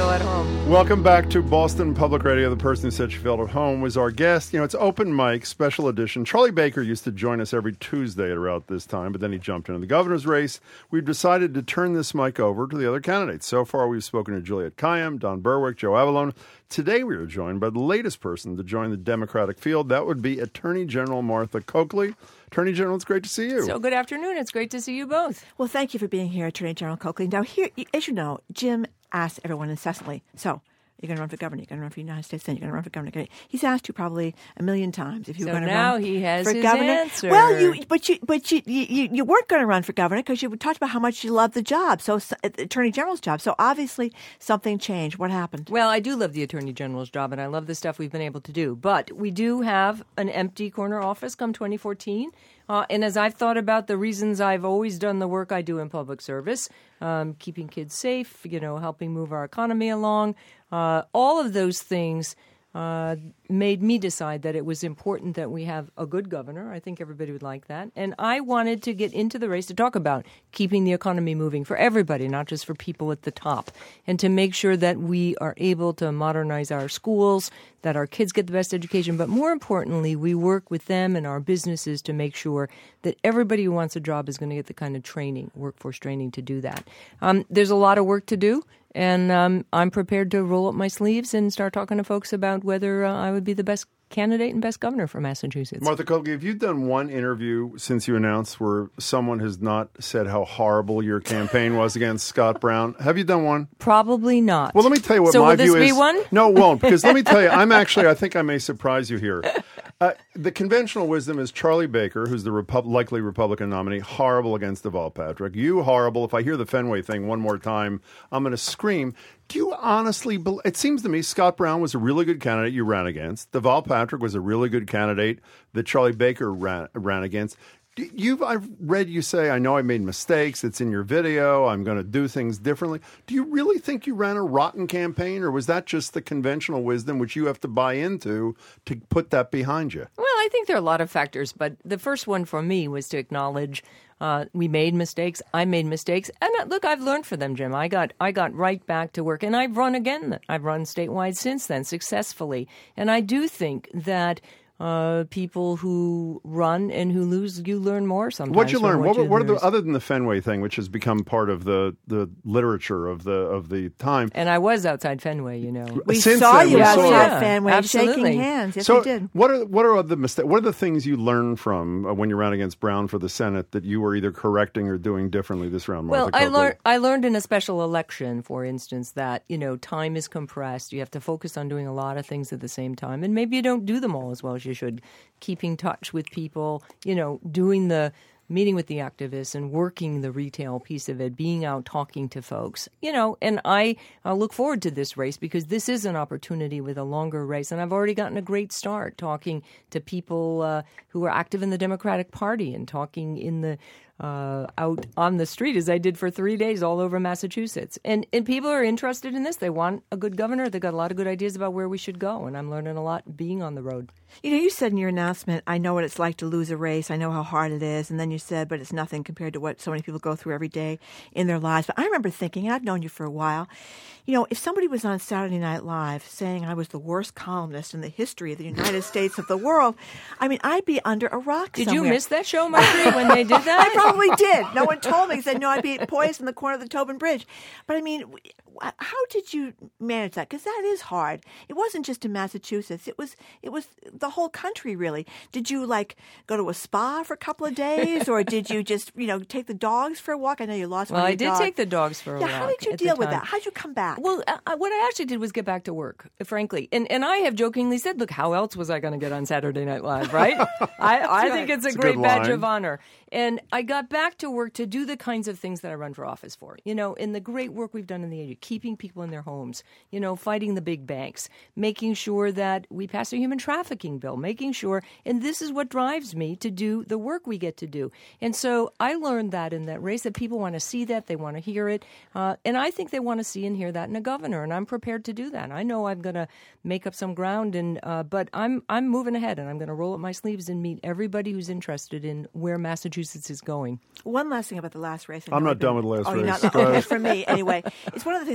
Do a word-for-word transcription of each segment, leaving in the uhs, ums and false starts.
feel at home. Welcome back to Boston Public Radio. The person who said she felt at home was our guest. You know, it's open mic, special edition. Charlie Baker used to join us every Tuesday at around this time, but then he jumped into the governor's race. We've decided to turn this mic over to the other candidates. So far, we've spoken to Juliette Kayyem, Don Berwick, Joe Avalone. Today, we are joined by the latest person to join the Democratic field. That would be Attorney General Martha Coakley. Attorney General, it's great to see you. So good afternoon. It's great to see you both. Well, thank you for being here, Attorney General Coakley. Now, here, as you know, Jim asks everyone incessantly, so you're going to run for governor, you're going to run for the United States Senate, you're going to run for governor. He's asked you probably a million times if you were so going to run run he has for his governor. Answer. Well, you, but you, but you, you, you weren't going to run for governor because you talked about how much you loved the job, so Attorney General's job. So obviously something changed. What happened? Well, I do love the Attorney General's job, and I love the stuff we've been able to do. But we do have an empty corner office come twenty fourteen. Uh, and as I've thought about the reasons I've always done the work I do in public service, um, keeping kids safe, you know, helping move our economy along, uh, all of those things uh, made me decide that it was important that we have a good governor. I think everybody would like that. And I wanted to get into the race to talk about keeping the economy moving for everybody, not just for people at the top, and to make sure that we are able to modernize our schools, that our kids get the best education, but more importantly, we work with them and our businesses to make sure that everybody who wants a job is going to get the kind of training, workforce training to do that. Um, there's a lot of work to do. And um, I'm prepared to roll up my sleeves and start talking to folks about whether uh, I would be the best candidate and best governor for Massachusetts. Martha Coakley, have you done one interview since you announced where someone has not said how horrible your campaign was against Scott Brown? Have you done one? Probably not. Well, let me tell you what so my will view this is. Be one? No, it won't, because let me tell you, I'm actually, I think I may surprise you here. Uh, the conventional wisdom is Charlie Baker, who's the Repu- likely Republican nominee, horrible against Deval Patrick. You horrible. If I hear the Fenway thing one more time, I'm going to scream. Do you honestly believe? It seems to me Scott Brown was a really good candidate you ran against. Deval Patrick was a really good candidate that Charlie Baker ran, ran against. You've I've read you say, I know I made mistakes. It's in your video. I'm going to do things differently. Do you really think you ran a rotten campaign, or was that just the conventional wisdom which you have to buy into to put that behind you? Well, I think there are a lot of factors, but the first one for me was to acknowledge uh, we made mistakes. I made mistakes, and uh, look, I've learned from them, Jim. I got I got right back to work, and I've run again. I've run statewide since then successfully, and I do think that. Uh, people who run and who lose, you learn more sometimes. What'd you learn? What, what, you what are the other than the Fenway thing, which has become part of the, the literature of the of the time? And I was outside Fenway, you know. We Since saw then, you we outside saw yeah, Fenway absolutely. shaking hands. Yes, so we did. What are what are the mistakes? What are the things you learned from uh, when you ran against Brown for the Senate that you were either correcting or doing differently this round? Martha Well, I Coakley? learned I learned in a special election, for instance, that you know time is compressed. You have to focus on doing a lot of things at the same time, and maybe you don't do them all as well as you should. Keeping touch with people, you know, doing the meeting with the activists and working the retail piece of it, being out talking to folks, you know, and I, I look forward to this race because this is an opportunity with a longer race. And I've already gotten a great start talking to people uh, who are active in the Democratic Party and talking in the Uh, out on the street as I did for three days all over Massachusetts. And and people are interested in this. They want a good governor. They've got a lot of good ideas about where we should go. And I'm learning a lot being on the road. You know, you said in your announcement, I know what it's like to lose a race. I know how hard it is. And then you said, but it's nothing compared to what so many people go through every day in their lives. But I remember thinking, and I've known you for a while, you know, if somebody was on Saturday Night Live saying I was the worst columnist in the history of the United States of the world, I mean, I'd be under a rock Did somewhere. you miss that show, Marjorie, when they did that? I probably did. No one told me. They said, no, I'd be poised in the corner of the Tobin Bridge. But I mean, how did you manage that? Because that is hard. It wasn't just in Massachusetts. It was it was the whole country, really. Did you, like, go to a spa for a couple of days? Or did you just, you know, take the dogs for a walk? I know you lost well, one of I your did dogs. take the dogs for a yeah, walk. how did you at the deal with time. that? How did you come back? Well, uh, what I actually did was get back to work, frankly. And and I have jokingly said, look, how else was I going to get on Saturday Night Live, right? I, I think it's a It's a great good badge line. of honor. And I got back to work to do the kinds of things that I run for office for. You know, in the great work we've done in the area, keeping people in their homes, you know, fighting the big banks, making sure that we pass a human trafficking bill, making sure, and this is what drives me to do the work we get to do. And so I learned that in that race, that people want to see that, they want to hear it, uh, and I think they want to see and hear that in a governor, and I'm prepared to do that. I know I'm going to make up some ground, and uh, but I'm I'm moving ahead, and I'm going to roll up my sleeves and meet everybody who's interested in where Massachusetts is going. One last thing about the last race. I I'm know not I've been- done with the last oh, you're race. not- Go okay, ahead. for me, anyway. It's one of the things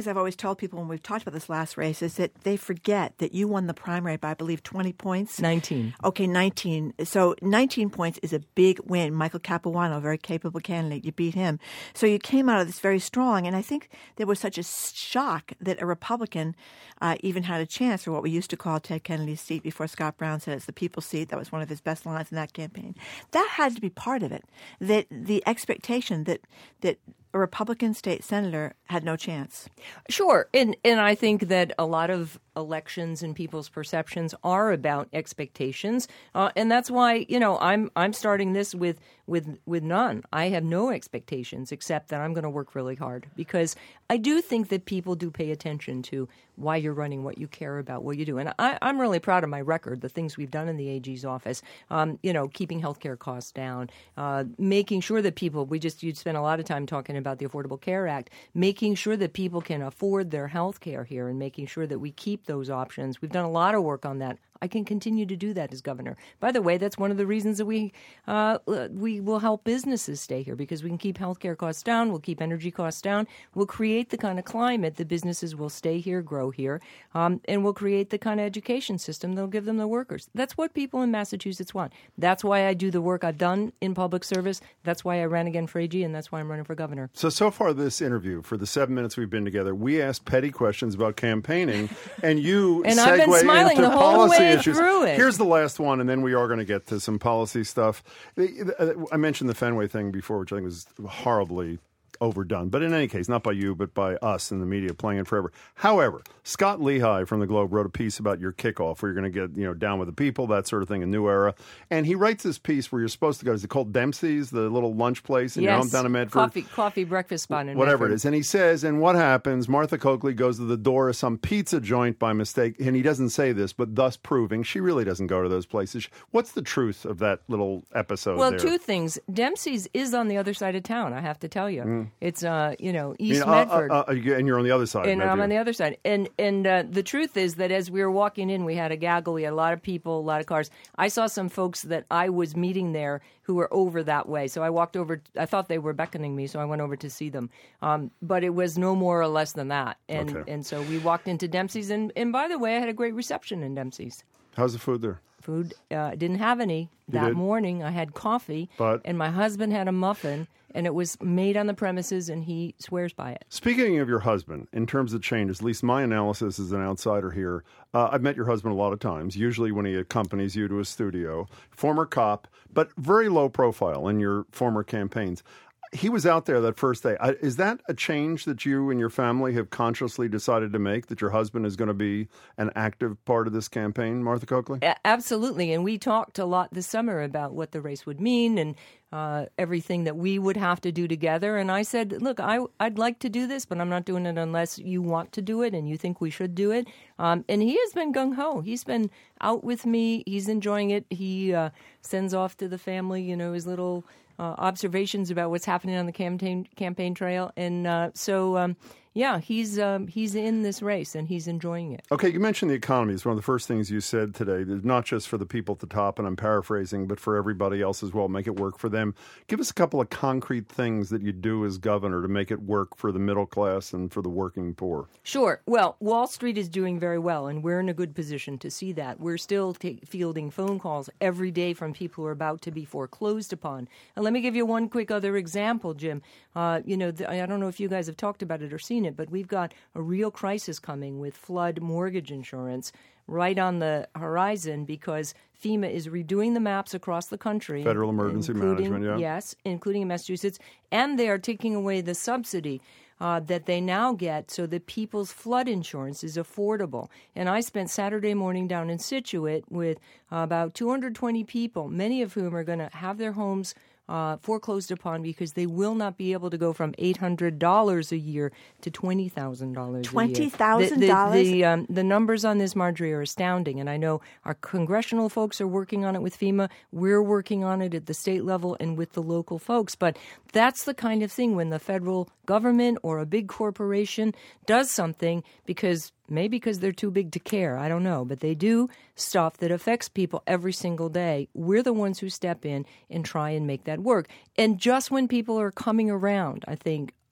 things I've always told people when we've talked about this last race is that they forget that you won the primary by, I believe, twenty points. nineteen. Okay, nineteen. So nineteen points is a big win. Michael Capuano, a very capable candidate, you beat him. So you came out of this very strong. And I think there was such a shock that a Republican uh, even had a chance for what we used to call Ted Kennedy's seat before Scott Brown said it's the people's seat. That was one of his best lines in that campaign. That had to be part of it, that the expectation that that a Republican state senator had no chance. Sure. And and I think that a lot of elections and people's perceptions are about expectations. Uh, and that's why, you know, I'm I'm starting this with with with none. I have no expectations except that I'm going to work really hard, because I do think that people do pay attention to why you're running, what you care about, what you do. And I, I'm really proud of my record, the things we've done in the A G's office, um, you know, keeping healthcare costs down, uh, making sure that people, we just, you'd spend a lot of time talking about the Affordable Care Act, making sure that people can afford their health care here and making sure that we keep those options. We've done a lot of work on that. I can continue to do that as governor. By the way, that's one of the reasons that we uh, we will help businesses stay here, because we can keep healthcare costs down, we'll keep energy costs down, we'll create the kind of climate that businesses will stay here, grow here, um, and we'll create the kind of education system that'll give them the workers. That's what people in Massachusetts want. That's why I do the work I've done in public service. That's why I ran again for A G, and that's why I'm running for governor. So, so far this interview, for the seven minutes we've been together, we asked petty questions about campaigning, and you and segue I've been smiling into the whole policy way issues. Through it. Here's the last one, and then we are going to get to some policy stuff. I mentioned the Fenway thing before, which I think was horribly overdone. But in any case, not by you, but by us in the media playing it forever. However, Scott Lehigh from the Globe wrote a piece about your kickoff, where you're going to get, you know, down with the people, that sort of thing, a new era. And he writes this piece where you're supposed to go. Is it called Dempsey's, the little lunch place in yes. your hometown of Medford? Coffee, coffee breakfast spot in Whatever Medford. it is. And he says, and what happens, Martha Coakley goes to the door of some pizza joint by mistake, and he doesn't say this, but thus proving she really doesn't go to those places. What's the truth of that little episode well, there? two things. Dempsey's is on the other side of town, I have to tell you. Mm. It's, uh, you know, East you know, uh, Medford. Uh, uh, and you're on the other side. And Medford. I'm on the other side. And and uh, the truth is that as we were walking in, we had a gaggle. We had a lot of people, a lot of cars. I saw some folks that I was meeting there who were over that way. So I walked over. I thought they were beckoning me, so I went over to see them. Um, but it was no more or less than that. And okay. and so we walked into Dempsey's. And, and by the way, I had a great reception in Dempsey's. How's the food there? Food, uh, didn't have any. You that did? morning, I had coffee, but? and my husband had a muffin, and it was made on the premises, and he swears by it. Speaking of your husband, in terms of change, at least my analysis as an outsider here, uh, I've met your husband a lot of times, usually when he accompanies you to a studio. Former cop, but very low profile in your former campaigns. He was out there that first day. Is that a change that you and your family have consciously decided to make, that your husband is going to be an active part of this campaign, Martha Coakley? A- absolutely. And we talked a lot this summer about what the race would mean and uh, everything that we would have to do together. And I said, look, I, I'd like to do this, but I'm not doing it unless you want to do it and you think we should do it. Um, and he has been gung-ho. He's been out with me. He's enjoying it. He uh, sends off to the family, you know, his little Uh, observations about what's happening on the campaign campaign trail, and uh, so um, yeah, he's um, he's in this race and he's enjoying it. Okay, you mentioned the economy. It's one of the first things you said today. Not just for the people at the top, and I'm paraphrasing, but for everybody else as well. Make it work for them. Give us a couple of concrete things that you do as governor to make it work for the middle class and for the working poor. Sure. Well, Wall Street is doing very well, and we're in a good position to see that. We're still t- fielding phone calls every day from people who are about to be foreclosed upon. And let me give you one quick other example, Jim. Uh, you know, the, I don't know if you guys have talked about it or seen it, but we've got a real crisis coming with flood mortgage insurance right on the horizon because FEMA is redoing the maps across the country. Federal Emergency Management, yeah. Yes, including in Massachusetts. And they are taking away the subsidy uh, that they now get so that people's flood insurance is affordable. And I spent Saturday morning down in Scituate with uh, about two hundred twenty people, many of whom are going to have their homes Uh, foreclosed upon because they will not be able to go from eight hundred dollars a year to twenty thousand dollars a year. twenty thousand dollars? The, the, the, um, the numbers on this, Marjorie, are astounding. And I know our congressional folks are working on it with FEMA. We're working on it at the state level and with the local folks. But that's the kind of thing when the federal government or a big corporation does something because maybe because they're too big to care. I don't know. But they do stuff that affects people every single day. We're the ones who step in and try and make that work. And just when people are coming around, I think,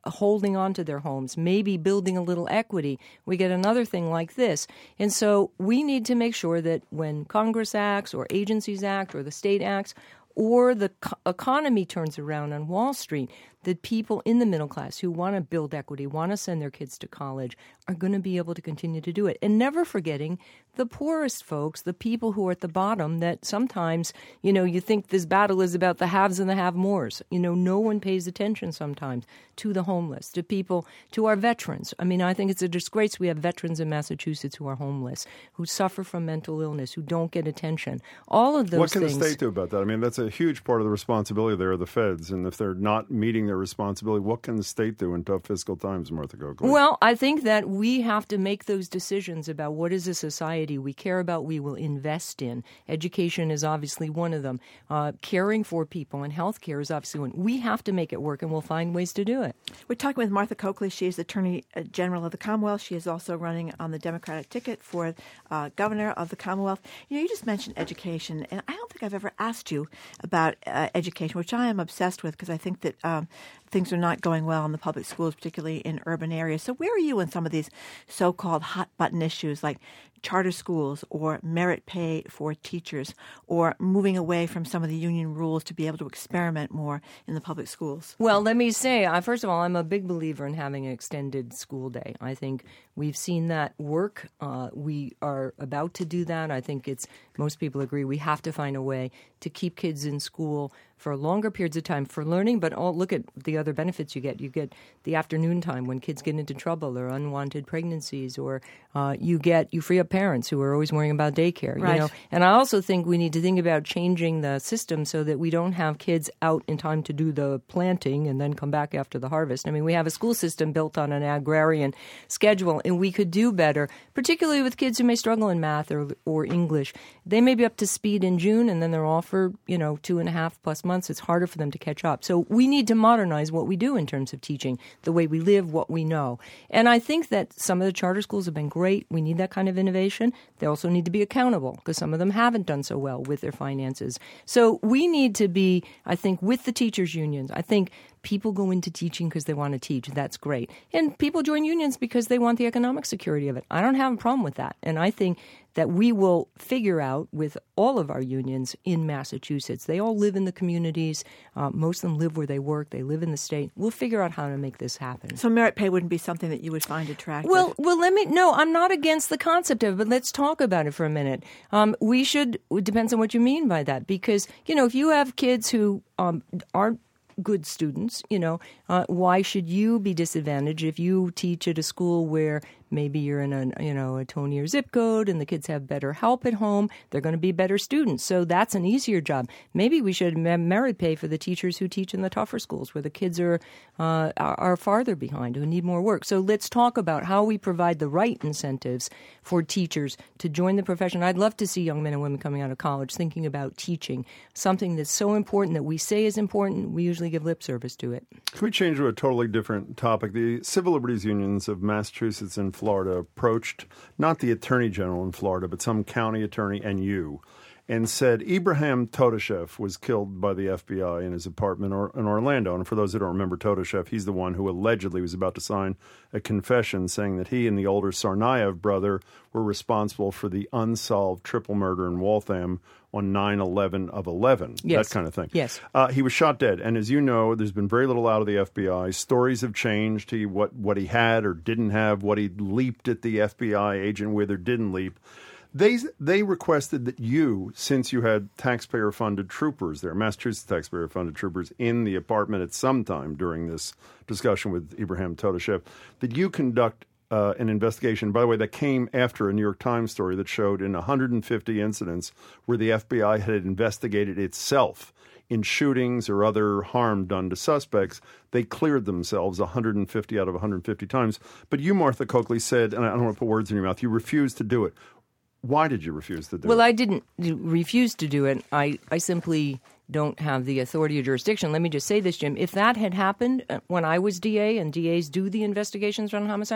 holding on to their homes, maybe building a little equity, we get another thing like this. And so we need to make sure that when Congress acts or agencies act or the state acts or the co- economy turns around on Wall Street, that people in the middle class who want to build equity, want to send their kids to college, are going to be able to continue to do it. And never forgetting the poorest folks, the people who are at the bottom that sometimes, you know, you think this battle is about the haves and the have-mores. You know, no one pays attention sometimes to the homeless, to people, to our veterans. I mean, I think it's a disgrace we have veterans in Massachusetts who are homeless, who suffer from mental illness, who don't get attention. All of those What can things. the state do about that? I mean, that's a huge part of the responsibility there of the feds. And if they're not meeting their responsibility, what can the state do in tough fiscal times, Martha Coakley? Well, I think that we have to make those decisions about what is a society we care about, we will invest in. Education is obviously one of them. Uh, caring for people and health care is obviously one. We have to make it work, and we'll find ways to do it. We're talking with Martha Coakley. She is the Attorney General of the Commonwealth. She is also running on the Democratic ticket for uh, Governor of the Commonwealth. You know, you just mentioned education, and I don't think I've ever asked you about uh, education, which I am obsessed with because I think that um, things are not going well in the public schools, particularly in urban areas. So where are you in some of these so-called hot-button issues like charter schools or merit pay for teachers or moving away from some of the union rules to be able to experiment more in the public schools? Well, let me say, uh, first of all, I'm a big believer in having an extended school day. I think we've seen that work. Uh, we are about to do that. I think it's most people agree we have to find a way to keep kids in school for longer periods of time for learning, but all, look at the other benefits you get. You get the afternoon time when kids get into trouble or unwanted pregnancies, or uh, you get you free up parents who are always worrying about daycare. Right. You know? And I also think we need to think about changing the system so that we don't have kids out in time to do the planting and then come back after the harvest. I mean, we have a school system built on an agrarian schedule, and we could do better, particularly with kids who may struggle in math or or English. They may be up to speed in June, and then they're off for, you know, two and a half plus months. It's harder for them to catch up. So we need to modernize what we do in terms of teaching, the way we live, what we know. And I think that some of the charter schools have been great. We need that kind of innovation. They also need to be accountable because some of them haven't done so well with their finances. So we need to be, I think, with the teachers' unions. I think people go into teaching because they want to teach. That's great. And people join unions because they want the economic security of it. I don't have a problem with that. And I think that we will figure out with all of our unions in Massachusetts. They all live in the communities. Uh, most of them live where they work. They live in the state. We'll figure out how to make this happen. So merit pay wouldn't be something that you would find attractive? Well, well, let me, no, I'm not against the concept of it, but let's talk about it for a minute. Um, we should, it depends on what you mean by that, because, you know, if you have kids who um, aren't good students, you know, uh, why should you be disadvantaged if you teach at a school where maybe you're in a, you know, a tonier zip code and the kids have better help at home? They're going to be better students. So that's an easier job. Maybe we should merit pay for the teachers who teach in the tougher schools where the kids are, uh, are, are farther behind, who need more work. So let's talk about how we provide the right incentives for teachers to join the profession. I'd love to see young men and women coming out of college thinking about teaching, something that's so important that we say is important. We usually give lip service to it. Can we change to a totally different topic? The civil liberties unions of Massachusetts and Florida approached not the attorney general in Florida, but some county attorney and you, and said Ibrahim Todashev was killed by the F B I in his apartment or, in Orlando. And for those who don't remember Todashev, he's the one who allegedly was about to sign a confession saying that he and the older Tsarnaev brother were responsible for the unsolved triple murder in Waltham on nine eleven of eleven, yes. that kind of thing. Yes. Uh, he was shot dead. And as you know, there's been very little out of the F B I. Stories have changed. He, what, what he had or didn't have, what he leaped at the F B I agent with or didn't leap. They they requested that you, since you had taxpayer-funded troopers there, Massachusetts taxpayer-funded troopers in the apartment at some time during this discussion with Ibrahim Todashev, that you conduct uh, an investigation, by the way, that came after a New York Times story that showed in one hundred fifty incidents where the F B I had investigated itself in shootings or other harm done to suspects, they cleared themselves one hundred fifty out of one hundred fifty times. But you, Martha Coakley, said, and I don't want to put words in your mouth, you refused to do it. Why did you refuse to do well, it? Well, I didn't refuse to do it. I, I simply don't have the authority or jurisdiction. Let me just say this, Jim. If that had happened when I was D A and D As do the investigations around homicide,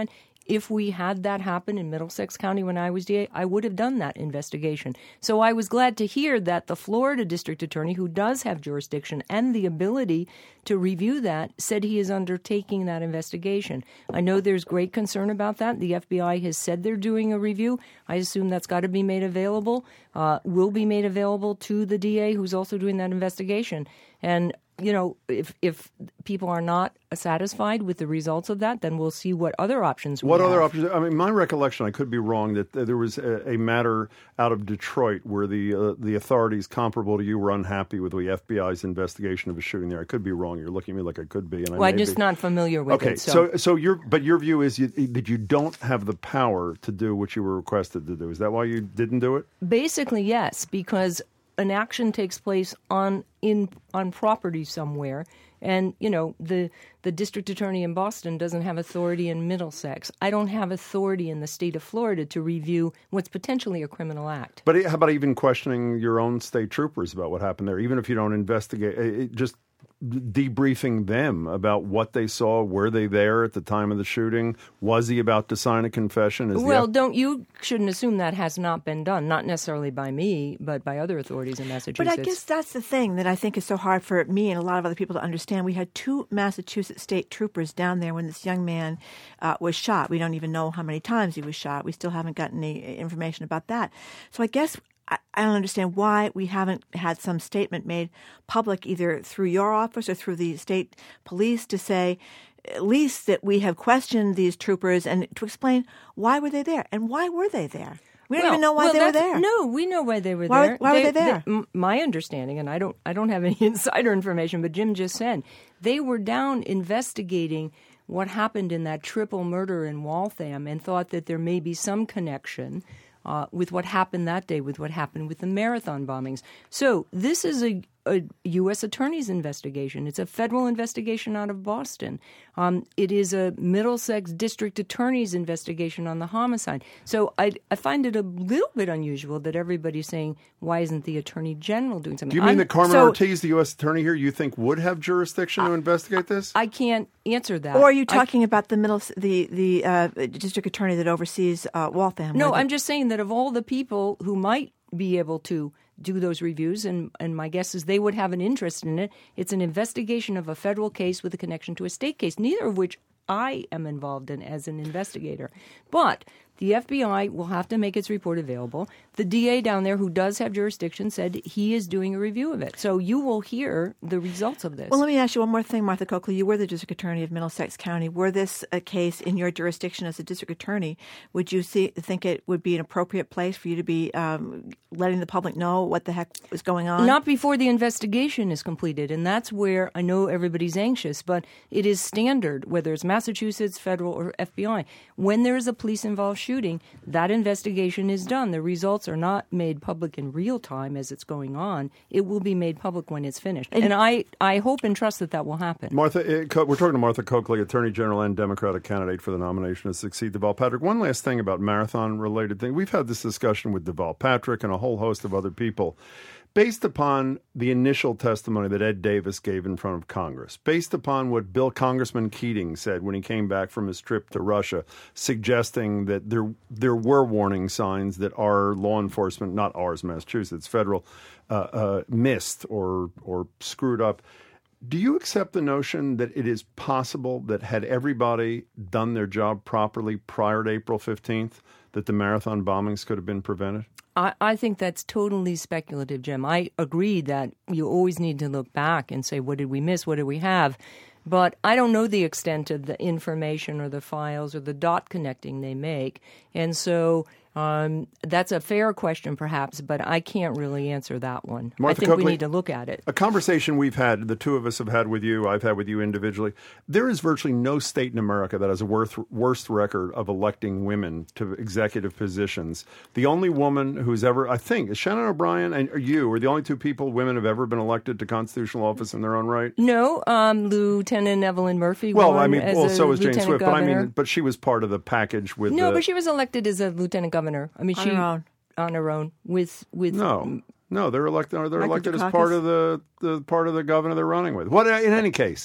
if we had that happen in Middlesex County when I was D A, I would have done that investigation. So I was glad to hear that the Florida District Attorney, who does have jurisdiction and the ability to review that, said he is undertaking that investigation. I know there's great concern about that. The F B I has said they're doing a review. I assume that's got to be made available, uh, will be made available to the D A who's also doing that investigation. And you know, if if people are not satisfied with the results of that, then we'll see what other options we What have. other options? I mean, my recollection, I could be wrong, that there was a, a matter out of Detroit where the uh, the authorities comparable to you were unhappy with the F B I's investigation of a shooting there. I could be wrong. You're looking at me like I could be. And I well, may I'm just be. not familiar with okay, it. So, so so your but your view is you, that you don't have the power to do what you were requested to do. Is that why you didn't do it? basically, yes, because an action takes place on in on property somewhere, and you know the the district attorney in Boston doesn't have authority in Middlesex. I don't have authority in the state of Florida to review what's potentially a criminal act. But how about even questioning your own state troopers about what happened there, even if you don't investigate, it, just debriefing them about what they saw? Were they there at the time of the shooting? Was he about to sign a confession? Is Well, the F- don't you shouldn't assume that has not been done, not necessarily by me, but by other authorities in Massachusetts. But I guess that's the thing that I think is so hard for me and a lot of other people to understand. We had two Massachusetts state troopers down there when this young man uh, was shot. We don't even know how many times he was shot. We still haven't gotten any information about that. So I guess I, I don't understand why we haven't had some statement made public either through your office or through the state police to say at least that we have questioned these troopers and to explain why were they there and why were they there. We don't well, even know why well, they were that's- there. No, we know why they were Why- there. why were they there? m- my understanding, and I don't, I don't have any insider information, but Jim just said they were down investigating what happened in that triple murder in Waltham and thought that there may be some connection uh, with what happened that day, with what happened with the marathon bombings. So this is a, a U S attorney's investigation. It's a federal investigation out of Boston. Um, it is a Middlesex district attorney's investigation on the homicide. So I, I find it a little bit unusual that everybody's saying, why isn't the attorney general doing something? Do you mean I'm- that Carmen so- Ortiz, the U S attorney here, you think would have jurisdiction to investigate this? I can't answer that. Or are you I- talking about the middle, the the uh, district attorney that oversees uh, Waltham? No, where the- I'm just saying that of all the people who might be able to do those reviews, and, and my guess is they would have an interest in it, it's an investigation of a federal case with a connection to a state case, neither of which I am involved in as an investigator. But the F B I will have to make its report available. The D A down there, who does have jurisdiction, said he is doing a review of it. So you will hear the results of this. Well, let me ask you one more thing, Martha Coakley. You were the district attorney of Middlesex County. Were this a case in your jurisdiction as a district attorney, would you see, think it would be an appropriate place for you to be um, letting the public know what the heck was going on? Not before the investigation is completed, and that's where I know everybody's anxious, but it is standard, whether it's Massachusetts, federal, or F B I. When there is a police-involved shooting, that investigation is done. The results are not made public in real time as it's going on. It will be made public when it's finished. And, and I, I hope and trust that that will happen. Martha, uh, Co- we're talking to Martha Coakley, Attorney General and Democratic candidate for the nomination to succeed Deval Patrick. One last thing about marathon-related thing. We've had this discussion with Deval Patrick and a whole host of other people. Based upon the initial testimony that Ed Davis gave in front of Congress, based upon what Bill Congressman Keating said when he came back from his trip to Russia, suggesting that there there were warning signs that our law enforcement, not ours, Massachusetts, federal, uh, uh, missed or or screwed up. Do you accept the notion that it is possible that had everybody done their job properly prior to April fifteenth, that the marathon bombings could have been prevented? I, I think that's totally speculative, Jim. I agree that you always need to look back and say, what did we miss? What did we have? But I don't know the extent of the information or the files or the dot connecting they make. And so um, that's a fair question, perhaps, but I can't really answer that one. Martha I think Coakley, we need to look at it. A conversation we've had, the two of us have had with you, I've had with you individually. There is virtually no state in America that has a worth, worst record of electing women to executive positions. The only woman who's ever, I think, is Shannon O'Brien and you are the only two people, women, have ever been elected to constitutional office in their own right. No, um, Lieutenant Evelyn Murphy. Well, won I mean, as well, a so was Jane lieutenant Swift, but I governor. mean, but she was part of the package with. No, the, but she was elected as a lieutenant governor. I mean, On she her own. on her own with with No, no, they're elected. They're Michael elected as Dukakis? part of the, the part of the governor they're running with. What in any case,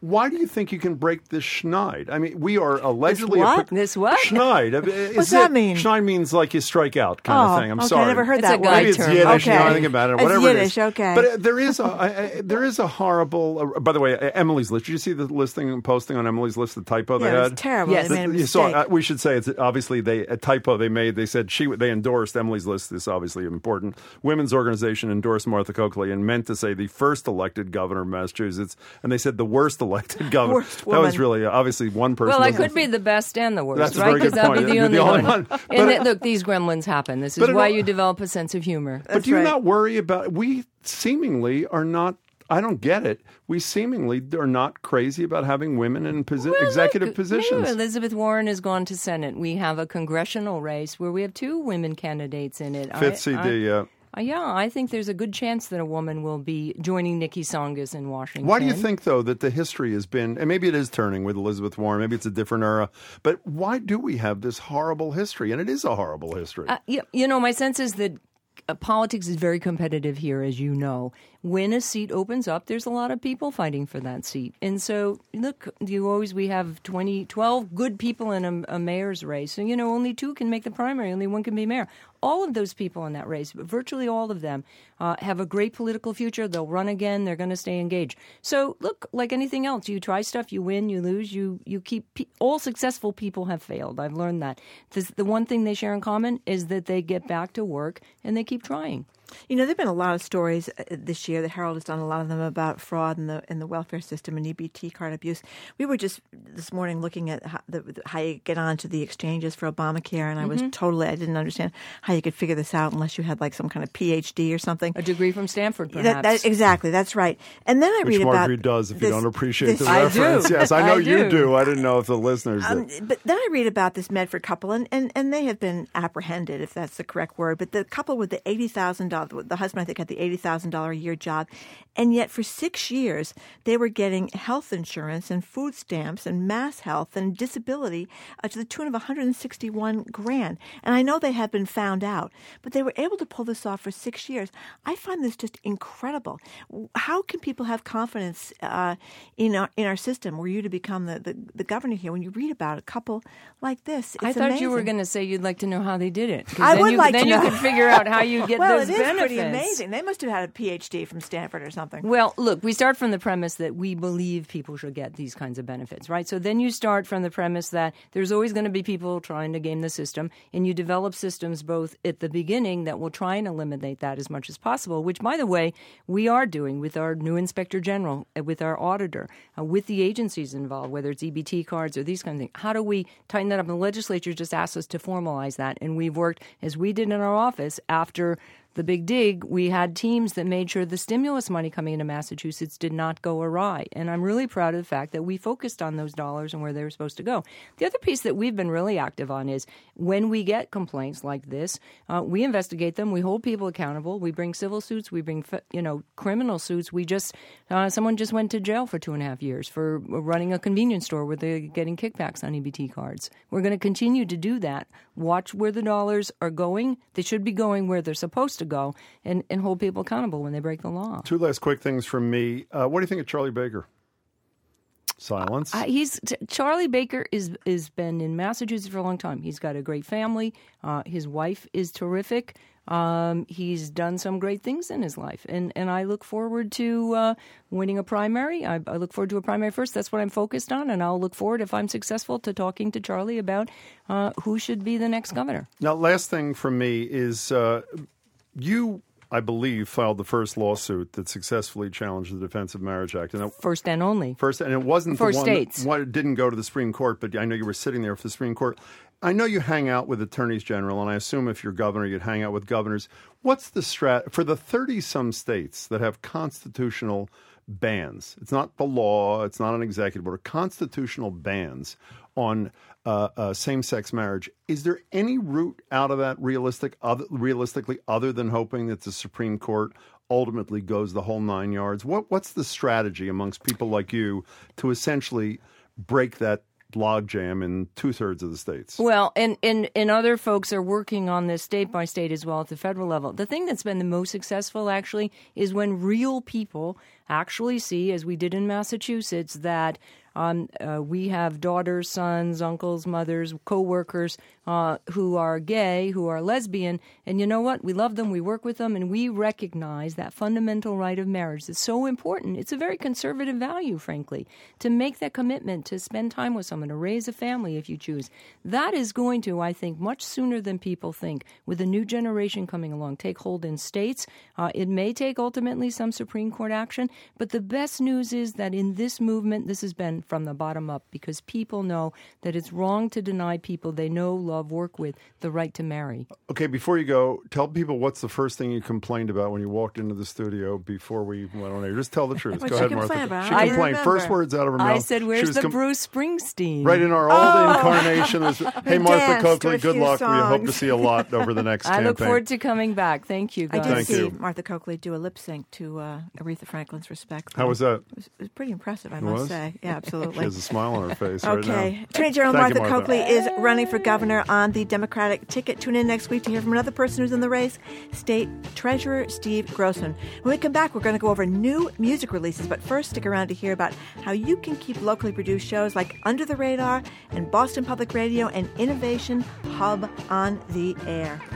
Why do you think you can break this schneid? I mean, we are allegedly... This what? A, This what? Schneid. What's that mean? Schneid means like you strike out kind Oh, of thing. I'm okay, sorry. I never heard It's that a word. guy Maybe it's term. Yiddish, Okay. you know, I think about it, It's whatever Yiddish, it is. okay. But uh, there is a, I, I, there is a horrible, uh, by the way, uh, Emily's List. Did you see the listing and posting on Emily's List, the typo they Yeah, it had? was terrible. Yes. They made a You saw, mistake. uh, we should say it's obviously they a typo they made. They said she they endorsed Emily's List. This is obviously important. Women's organization endorsed Martha Coakley and meant to say the first elected governor of Massachusetts, and they said the worst elected governor. Worst that was woman. really uh, obviously one person. Well, I doesn't- could be the best and the worst, That's a right? very good Because that'd be point. the You're only, the only one. one. But And it- it- look, these gremlins happen. This is But it why all- you develop a sense of humor. But do you right. not worry about? We seemingly are not. I don't get it. We seemingly are not crazy about having women in posi- Well, executive look, positions. maybe Elizabeth Warren has gone to Senate. We have a congressional race where we have two women candidates in it. Fifth I- C D, I- yeah. Uh, yeah, I think there's a good chance that a woman will be joining Nikki Tsongas in Washington. Why do you think, though, that the history has been, and maybe it is turning with Elizabeth Warren, maybe it's a different era, but why do we have this horrible history? And it is a horrible history. Uh, you, you know, my sense is that uh, politics is very competitive here, as you know. When a seat opens up, there's a lot of people fighting for that seat. And so, look, you always, we have twenty, twelve good people in a, a mayor's race. And, you know, only two can make the primary, only one can be mayor. All of those people in that race, virtually all of them, uh, have a great political future. They'll run again. They're going to stay engaged. So, look, like anything else, you try stuff, you win, you lose, you you keep. Pe- all successful people have failed. I've learned that. This, the one thing they share in common is that they get back to work and they keep trying. You know, there have been a lot of stories uh, this year. The Herald has done a lot of them about fraud in the in the welfare system and E B T card abuse. We were just this morning looking at how, the, how you get onto the exchanges for Obamacare, and I was totally, I didn't understand how you could figure this out unless you had like some kind of P H D or something. A degree from Stanford, perhaps. That, that, exactly, that's right. And then I Which read about Marguerite does if you this- don't appreciate this- the I do. reference. Yes, I know I you do. do. I didn't know if the listeners Um, did. but then I read about this Medford couple, and, and, and they have been apprehended, if that's the correct word. But the couple with the eighty thousand dollars, the husband, I think, had the eighty thousand dollars a year job. And yet for six years, they were getting health insurance and food stamps and mass health and disability uh, to the tune of one hundred sixty-one grand. And I know they have been found out, but they were able to pull this off for six years. I find this just incredible. How can people have confidence uh, in our in our system? Were you to become the, the, the governor here, when you read about a couple like this, it's I thought you were amazing. going to say you'd like to know how they did it. 'Cause I then would you, like then to you know. could figure out how you get well, those it is benefits. pretty amazing. They must have had a P H D from Stanford or something. Well, look, we start from the premise that we believe people should get these kinds of benefits, right? So then you start from the premise that there's always going to be people trying to game the system, and you develop systems both at the beginning that will try and eliminate that as much as possible, which, by the way, we are doing with our new inspector general, uh, with our auditor, uh, with the agencies involved, whether it's E B T cards or these kind of things. How do we tighten that up? And the legislature just asked us to formalize that, and we've worked, as we did in our office, after the big dig, we had teams that made sure the stimulus money coming into Massachusetts did not go awry. And I'm really proud of the fact that we focused on those dollars and where they were supposed to go. The other piece that we've been really active on is when we get complaints like this, uh, we investigate them. We hold people accountable. We bring civil suits. We bring, you know, criminal suits. We just, uh, someone just went to jail for two and a half years for running a convenience store where they're getting kickbacks on E B T cards. We're going to continue to do that. Watch where the dollars are going. They should be going where they're supposed to go, and, and hold people accountable when they break the law. Two last quick things from me. Uh, what do you think of Charlie Baker? Silence. Uh, he's t- Charlie Baker is is been in Massachusetts for a long time. He's got a great family. Uh, his wife is terrific. Um, he's done some great things in his life, and and I look forward to uh, winning a primary. I, I look forward to a primary first. That's what I'm focused on, and I'll look forward, if I'm successful, to talking to Charlie about uh, who should be the next governor. Now, last thing from me is uh, you, I believe, filed the first lawsuit that successfully challenged the Defense of Marriage Act. And it, First and only. First, and it wasn't For the one states. That, one, it didn't go to the Supreme Court, but I know you were sitting there for the Supreme Court. I know you hang out with attorneys general, and I assume if you're governor, you'd hang out with governors. What's the strat for the thirty-some states that have constitutional bans? It's not the law. It's not an executive order. Constitutional bans on uh, uh, same-sex marriage. Is there any route out of that realistic, other, realistically other than hoping that the Supreme Court ultimately goes the whole nine yards? What What's the strategy amongst people like you to essentially break that logjam in two-thirds of the states? Well, and, and, and other folks are working on this state by state as well at the federal level. The thing that's been the most successful, actually, is when real people actually see, as we did in Massachusetts, that Um, uh, we have daughters, sons, uncles, mothers, co-workers uh, who are gay, who are lesbian, and you know what? We love them, we work with them, and we recognize that fundamental right of marriage. It's so important. It's a very conservative value, frankly, to make that commitment, to spend time with someone, to raise a family if you choose. That is going to, I think, much sooner than people think, with a new generation coming along, take hold in states. Uh, it may take ultimately some Supreme Court action, but the best news is that in this movement, this has been from the bottom up, because people know that it's wrong to deny people they know, love, work with the right to marry. Okay, before you go, tell people what's the first thing you complained about when you walked into the studio before we went on air. Just tell the truth. What'd Go she ahead, Martha. complain about? She I complained. remember. First words out of her mouth. I said, She where's was the com- Bruce Springsteen? Right in our old Oh. incarnation. Was, hey, Martha danced to Coakley, a good few luck. We hope to songs. see a lot over the next I campaign. look forward to coming back. Thank you, I guys. did Thank see you. Martha Coakley do a lip sync to uh, Aretha Franklin's Respect. How was that? It was, it was pretty impressive, I It must was? say. Yeah, She absolutely. has a smile on her face right now. Okay. Attorney General Thank Martha, you, Martha. Coakley is running for governor on the Democratic ticket. Tune in next week to hear from another person who's in the race, State Treasurer Steve Grossman. When we come back, we're going to go over new music releases, but first stick around to hear about how you can keep locally produced shows like Under the Radar and Boston Public Radio and Innovation Hub on the air.